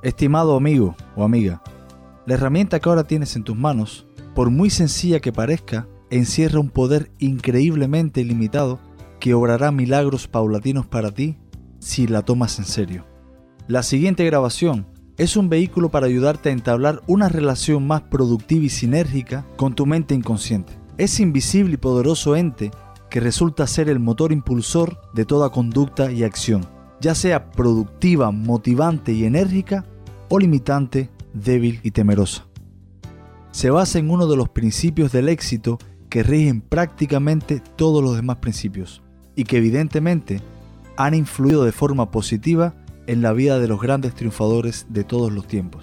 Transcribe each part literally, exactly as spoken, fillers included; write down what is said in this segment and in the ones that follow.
Estimado amigo o amiga, la herramienta que ahora tienes en tus manos, por muy sencilla que parezca, encierra un poder increíblemente ilimitado que obrará milagros paulatinos para ti si la tomas en serio. La siguiente grabación es un vehículo para ayudarte a entablar una relación más productiva y sinérgica con tu mente inconsciente. Ese invisible y poderoso ente que resulta ser el motor impulsor de toda conducta y acción, ya sea productiva, motivante y enérgica, o limitante, débil y temerosa. Se basa en uno de los principios del éxito que rigen prácticamente todos los demás principios y que evidentemente han influido de forma positiva en la vida de los grandes triunfadores de todos los tiempos.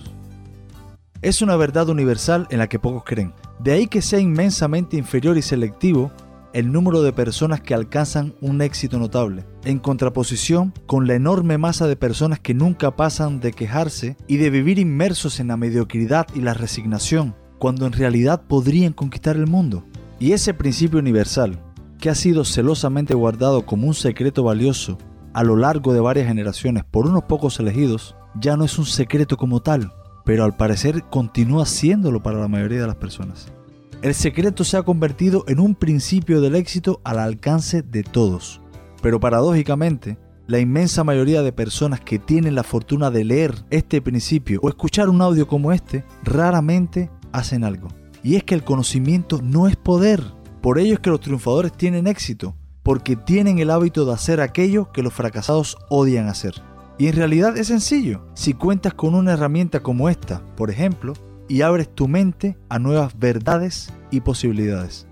Es una verdad universal en la que pocos creen. De ahí que sea inmensamente inferior y selectivo el número de personas que alcanzan un éxito notable, en contraposición con la enorme masa de personas que nunca pasan de quejarse y de vivir inmersos en la mediocridad y la resignación, cuando en realidad podrían conquistar el mundo. Y ese principio universal, que ha sido celosamente guardado como un secreto valioso a lo largo de varias generaciones por unos pocos elegidos, ya no es un secreto como tal, pero al parecer continúa siéndolo para la mayoría de las personas. El secreto se ha convertido en un principio del éxito al alcance de todos. Pero paradójicamente, la inmensa mayoría de personas que tienen la fortuna de leer este principio o escuchar un audio como este, raramente hacen algo. Y es que el conocimiento no es poder. Por ello es que los triunfadores tienen éxito, porque tienen el hábito de hacer aquello que los fracasados odian hacer. Y en realidad es sencillo. Si cuentas con una herramienta como esta, por ejemplo, y abres tu mente a nuevas verdades y posibilidades.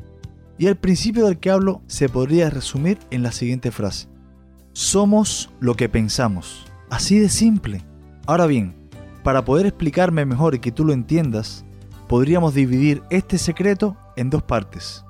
Y el principio del que hablo se podría resumir en la siguiente frase: somos lo que pensamos. Así de simple. Ahora bien, para poder explicarme mejor y que tú lo entiendas, podríamos dividir este secreto en dos partes.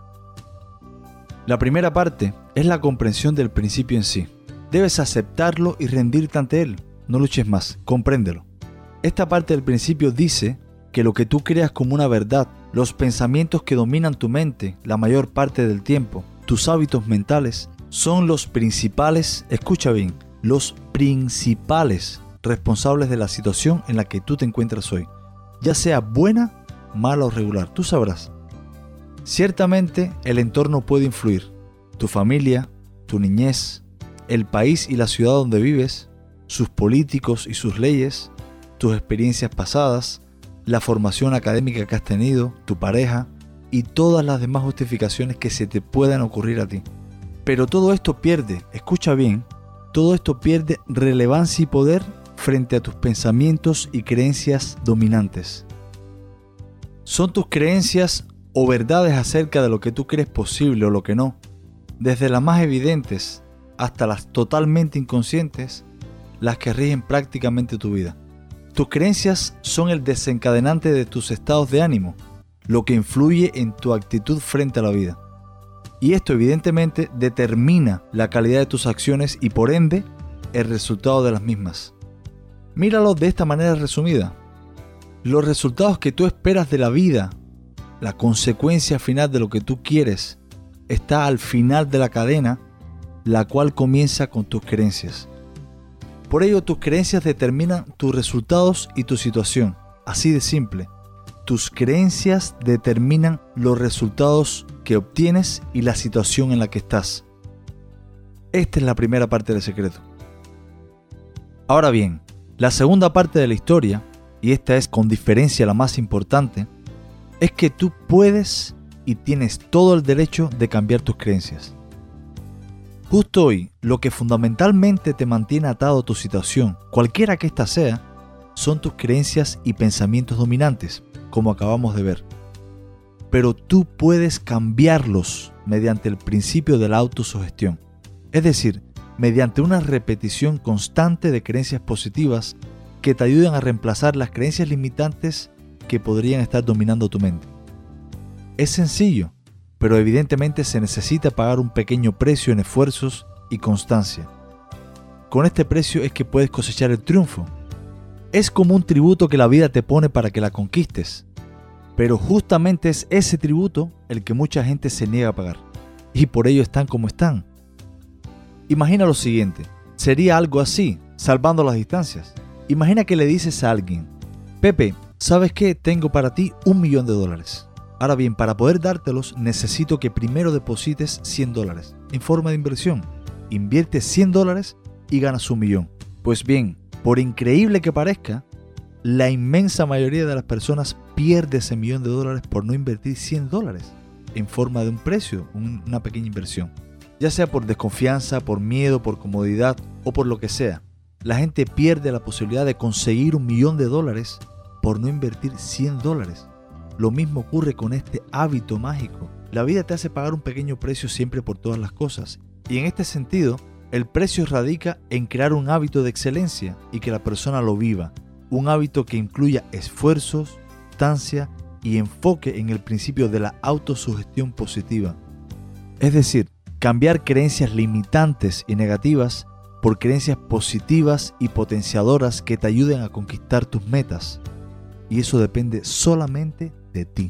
La primera parte es la comprensión del principio en sí. Debes aceptarlo y rendirte ante él. No luches más, compréndelo. Esta parte del principio dice que lo que tú creas como una verdad, los pensamientos que dominan tu mente la mayor parte del tiempo, tus hábitos mentales, son los principales, escucha bien, los principales responsables de la situación en la que tú te encuentras hoy, ya sea buena, mala o regular, tú sabrás. Ciertamente el entorno puede influir, tu familia, tu niñez, el país y la ciudad donde vives, sus políticos y sus leyes, tus experiencias pasadas, la formación académica que has tenido, tu pareja y todas las demás justificaciones que se te puedan ocurrir a ti. Pero todo esto pierde, escucha bien, todo esto pierde relevancia y poder frente a tus pensamientos y creencias dominantes. Son tus creencias o verdades acerca de lo que tú crees posible o lo que no, desde las más evidentes hasta las totalmente inconscientes, las que rigen prácticamente tu vida. Tus creencias son el desencadenante de tus estados de ánimo, lo que influye en tu actitud frente a la vida. Y esto evidentemente determina la calidad de tus acciones y por ende el resultado de las mismas. Míralo de esta manera resumida. Los resultados que tú esperas de la vida, la consecuencia final de lo que tú quieres, está al final de la cadena, la cual comienza con tus creencias. Por ello, tus creencias determinan tus resultados y tu situación. Así de simple. Tus creencias determinan los resultados que obtienes y la situación en la que estás. Esta es la primera parte del secreto. Ahora bien, la segunda parte de la historia, y esta es con diferencia la más importante, es que tú puedes y tienes todo el derecho de cambiar tus creencias. Justo hoy, lo que fundamentalmente te mantiene atado a tu situación, cualquiera que ésta sea, son tus creencias y pensamientos dominantes, como acabamos de ver. Pero tú puedes cambiarlos mediante el principio de la autosugestión, es decir, mediante una repetición constante de creencias positivas que te ayuden a reemplazar las creencias limitantes que podrían estar dominando tu mente. Es sencillo, pero evidentemente se necesita pagar un pequeño precio en esfuerzos y constancia. Con este precio es que puedes cosechar el triunfo. Es como un tributo que la vida te pone para que la conquistes, pero justamente es ese tributo el que mucha gente se niega a pagar, y por ello están como están. Imagina lo siguiente, sería algo así, salvando las distancias. Imagina que le dices a alguien: Pepe, ¿sabes qué? Tengo para ti un millón de dólares. Ahora bien, para poder dártelos necesito que primero deposites cien dólares en forma de inversión. Invierte cien dólares y ganas un millón. Pues bien, por increíble que parezca, la inmensa mayoría de las personas pierde ese millón de dólares por no invertir cien dólares en forma de un precio, una pequeña inversión. Ya sea por desconfianza, por miedo, por comodidad o por lo que sea. La gente pierde la posibilidad de conseguir un millón de dólares por no invertir cien dólares. Lo mismo ocurre con este hábito mágico. La vida te hace pagar un pequeño precio siempre por todas las cosas. Y en este sentido, el precio radica en crear un hábito de excelencia y que la persona lo viva. Un hábito que incluya esfuerzos, constancia y enfoque en el principio de la autosugestión positiva. Es decir, cambiar creencias limitantes y negativas por creencias positivas y potenciadoras que te ayuden a conquistar tus metas. Y eso depende solamente de ti.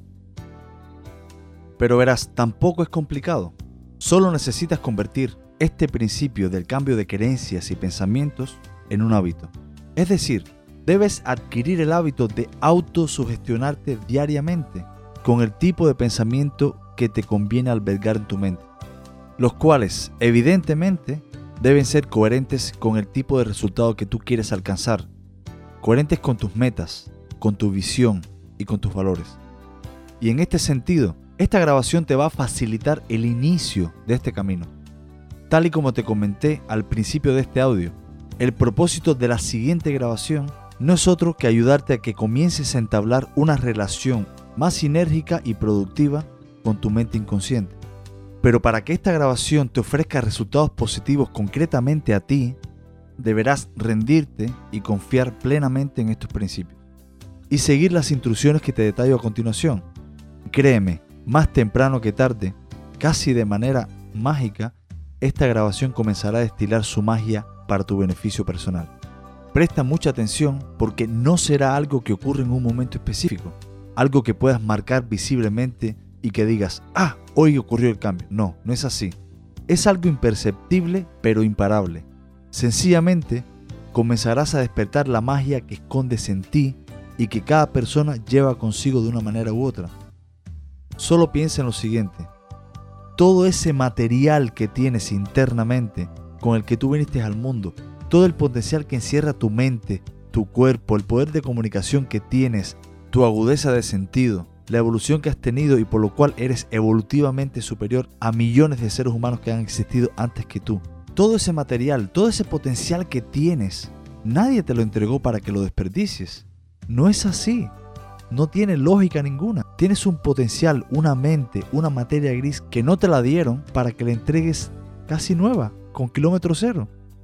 Pero verás, tampoco es complicado. Solo necesitas convertir este principio del cambio de creencias y pensamientos en un hábito. Es decir, debes adquirir el hábito de autosugestionarte diariamente con el tipo de pensamiento que te conviene albergar en tu mente, los cuales, evidentemente, deben ser coherentes con el tipo de resultado que tú quieres alcanzar, coherentes con tus metas, con tu visión y con tus valores. Y en este sentido, esta grabación te va a facilitar el inicio de este camino. Tal y como te comenté al principio de este audio, el propósito de la siguiente grabación no es otro que ayudarte a que comiences a entablar una relación más sinérgica y productiva con tu mente inconsciente. Pero para que esta grabación te ofrezca resultados positivos concretamente a ti, deberás rendirte y confiar plenamente en estos principios y seguir las instrucciones que te detallo a continuación. Créeme, más temprano que tarde, casi de manera mágica, esta grabación comenzará a destilar su magia para tu beneficio personal. Presta mucha atención porque no será algo que ocurra en un momento específico, algo que puedas marcar visiblemente y que digas, ah, hoy ocurrió el cambio. No, no es así. Es algo imperceptible pero imparable. Sencillamente, comenzarás a despertar la magia que escondes en ti y que cada persona lleva consigo de una manera u otra. Solo piensa en lo siguiente. Todo ese material que tienes internamente, con el que tú viniste al mundo, todo el potencial que encierra tu mente, tu cuerpo, el poder de comunicación que tienes, tu agudeza de sentido, la evolución que has tenido y por lo cual eres evolutivamente superior a millones de seres humanos que han existido antes que tú. Todo ese material, todo ese potencial que tienes, nadie te lo entregó para que lo desperdicies. No es así. No tiene lógica ninguna. Tienes un potencial, una mente, una materia gris que no te la dieron para que la entregues casi nueva, con kilómetro cero.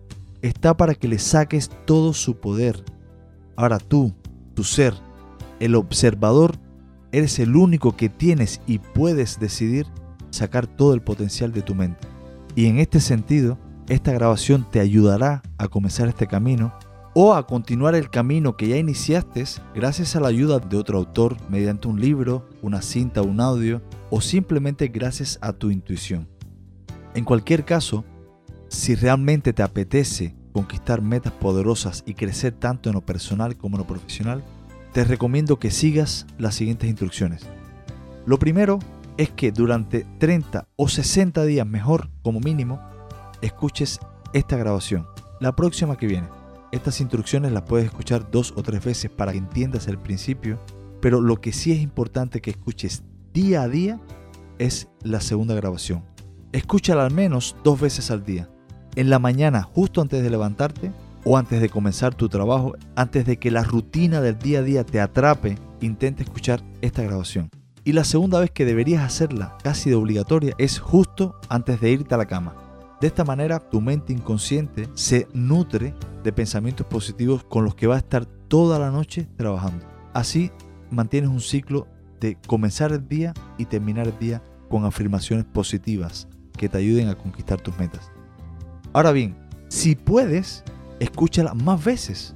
Está para que le saques todo su poder. Ahora tú, tu ser, el observador, eres el único que tienes y puedes decidir sacar todo el potencial de tu mente. Y en este sentido, esta grabación te ayudará a comenzar este camino o a continuar el camino que ya iniciaste gracias a la ayuda de otro autor mediante un libro, una cinta, un audio o simplemente gracias a tu intuición. En cualquier caso, si realmente te apetece conquistar metas poderosas y crecer tanto en lo personal como en lo profesional, te recomiendo que sigas las siguientes instrucciones. Lo primero es que durante treinta o sesenta días, mejor como mínimo, escuches esta grabación, la próxima que viene. Estas instrucciones las puedes escuchar dos o tres veces para que entiendas el principio, pero lo que sí es importante que escuches día a día es la segunda grabación. Escúchala al menos dos veces al día. En la mañana, justo antes de levantarte o antes de comenzar tu trabajo, antes de que la rutina del día a día te atrape, intenta escuchar esta grabación. Y la segunda vez que deberías hacerla, casi de obligatoria, es justo antes de irte a la cama. De esta manera, tu mente inconsciente se nutre de pensamientos positivos con los que va a estar toda la noche trabajando. Así, mantienes un ciclo de comenzar el día y terminar el día con afirmaciones positivas que te ayuden a conquistar tus metas. Ahora bien, si puedes, escúchala más veces.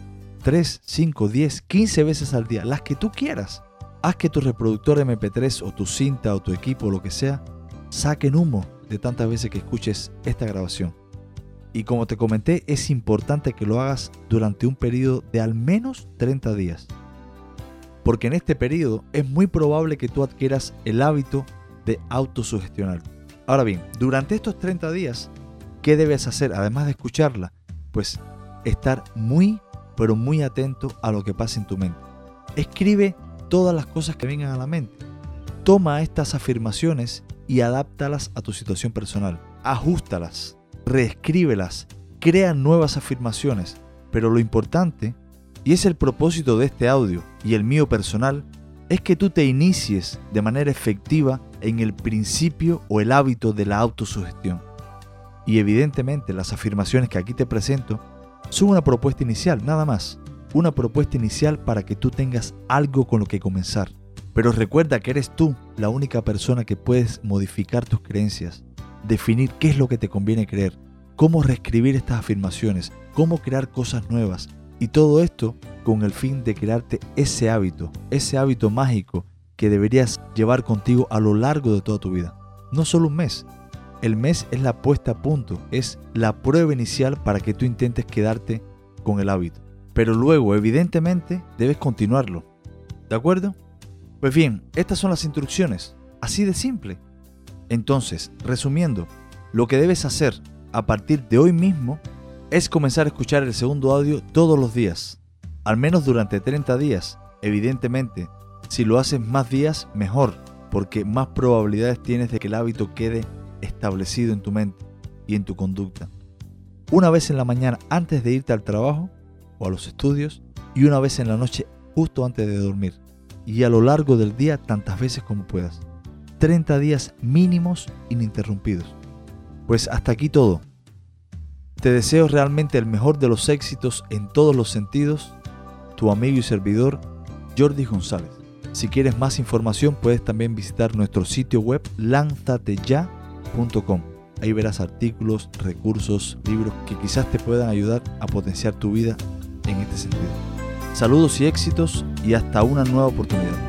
tres, cinco, diez, quince veces al día, las que tú quieras. Haz que tu reproductor eme pe tres o tu cinta o tu equipo o lo que sea, saquen humo de tantas veces que escuches esta grabación. Y como te comenté, es importante que lo hagas durante un periodo de al menos treinta días. Porque en este periodo es muy probable que tú adquieras el hábito de autosugestionarte. Ahora bien, durante estos treinta días, ¿qué debes hacer? Además de escucharla, pues estar muy, pero muy atento a lo que pasa en tu mente. Escribe todas las cosas que vengan a la mente. Toma estas afirmaciones y adáptalas a tu situación personal. Ajustalas, reescríbelas, crea nuevas afirmaciones. Pero lo importante, y es el propósito de este audio y el mío personal, es que tú te inicies de manera efectiva en el principio o el hábito de la autosugestión. Y evidentemente las afirmaciones que aquí te presento son una propuesta inicial, nada más. Una propuesta inicial para que tú tengas algo con lo que comenzar. Pero recuerda que eres tú la única persona que puedes modificar tus creencias, definir qué es lo que te conviene creer, cómo reescribir estas afirmaciones, cómo crear cosas nuevas. Y todo esto con el fin de crearte ese hábito, ese hábito mágico que deberías llevar contigo a lo largo de toda tu vida. No solo un mes. El mes es la puesta a punto, es la prueba inicial para que tú intentes quedarte con el hábito. Pero luego, evidentemente, debes continuarlo. ¿De acuerdo? Pues bien, estas son las instrucciones. Así de simple. Entonces, resumiendo, lo que debes hacer a partir de hoy mismo es comenzar a escuchar el segundo audio todos los días. Al menos durante treinta días. Evidentemente, si lo haces más días, mejor, porque más probabilidades tienes de que el hábito quede establecido en tu mente y en tu conducta. Una vez en la mañana antes de irte al trabajo o a los estudios y una vez en la noche justo antes de dormir. Y a lo largo del día tantas veces como puedas. treinta días mínimos ininterrumpidos. Pues hasta aquí todo. Te deseo realmente el mejor de los éxitos en todos los sentidos. Tu amigo y servidor, Jordi González. Si quieres más información puedes también visitar nuestro sitio web lánzate ya punto com. Ahí verás artículos, recursos, libros que quizás te puedan ayudar a potenciar tu vida en este sentido. Saludos y éxitos y hasta una nueva oportunidad.